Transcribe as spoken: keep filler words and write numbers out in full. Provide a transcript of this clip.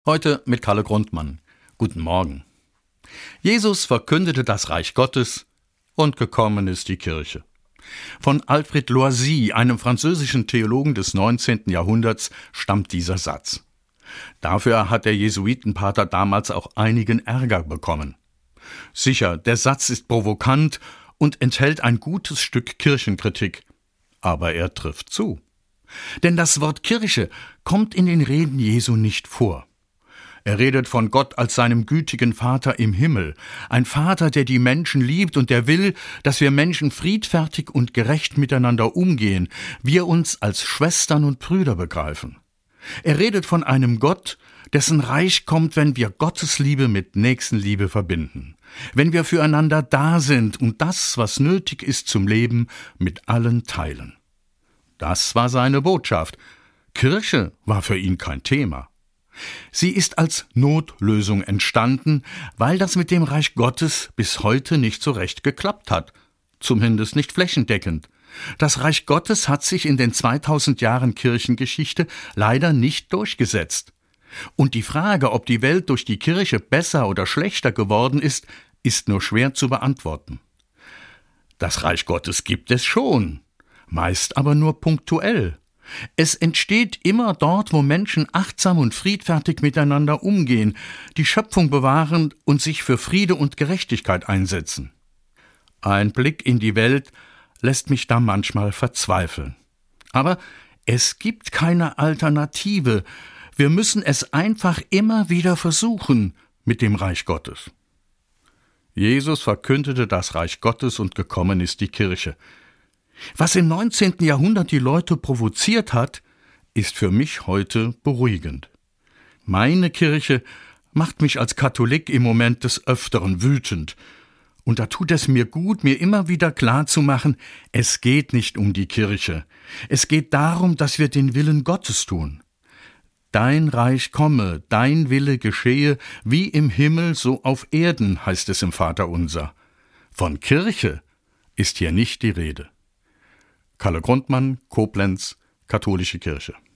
Heute mit Kalle Grundmann. Guten Morgen. Jesus verkündete das Reich Gottes und gekommen ist die Kirche. Von Alfred Loisy, einem französischen Theologen des neunzehnten Jahrhunderts, stammt dieser Satz. Dafür hat der Jesuitenpater damals auch einigen Ärger bekommen. Sicher, der Satz ist provokant und enthält ein gutes Stück Kirchenkritik. Aber er trifft zu. Denn das Wort Kirche kommt in den Reden Jesu nicht vor. Er redet von Gott als seinem gütigen Vater im Himmel, ein Vater, der die Menschen liebt und der will, dass wir Menschen friedfertig und gerecht miteinander umgehen, wir uns als Schwestern und Brüder begreifen. Er redet von einem Gott, dessen Reich kommt, wenn wir Gottes Liebe mit Nächstenliebe verbinden, wenn wir füreinander da sind und das, was nötig ist zum Leben, mit allen teilen. Das war seine Botschaft. Kirche war für ihn kein Thema. Sie ist als Notlösung entstanden, weil das mit dem Reich Gottes bis heute nicht so recht geklappt hat, zumindest nicht flächendeckend. Das Reich Gottes hat sich in den zweitausend Jahren Kirchengeschichte leider nicht durchgesetzt. Und die Frage, ob die Welt durch die Kirche besser oder schlechter geworden ist, ist nur schwer zu beantworten. Das Reich Gottes gibt es schon, meist aber nur punktuell. Es entsteht immer dort, wo Menschen achtsam und friedfertig miteinander umgehen, die Schöpfung bewahren und sich für Friede und Gerechtigkeit einsetzen. Ein Blick in die Welt lässt mich da manchmal verzweifeln. Aber es gibt keine Alternative. Wir müssen es einfach immer wieder versuchen mit dem Reich Gottes. Jesus verkündete das Reich Gottes und gekommen ist die Kirche. Was im neunzehnten Jahrhundert die Leute provoziert hat, ist für mich heute beruhigend. Meine Kirche macht mich als Katholik im Moment des Öfteren wütend. Und da tut es mir gut, mir immer wieder klarzumachen, es geht nicht um die Kirche. Es geht darum, dass wir den Willen Gottes tun. Dein Reich komme, dein Wille geschehe, wie im Himmel, so auf Erden, heißt es im Vaterunser. Von Kirche ist hier nicht die Rede. Kalle Grundmann, Koblenz, Katholische Kirche.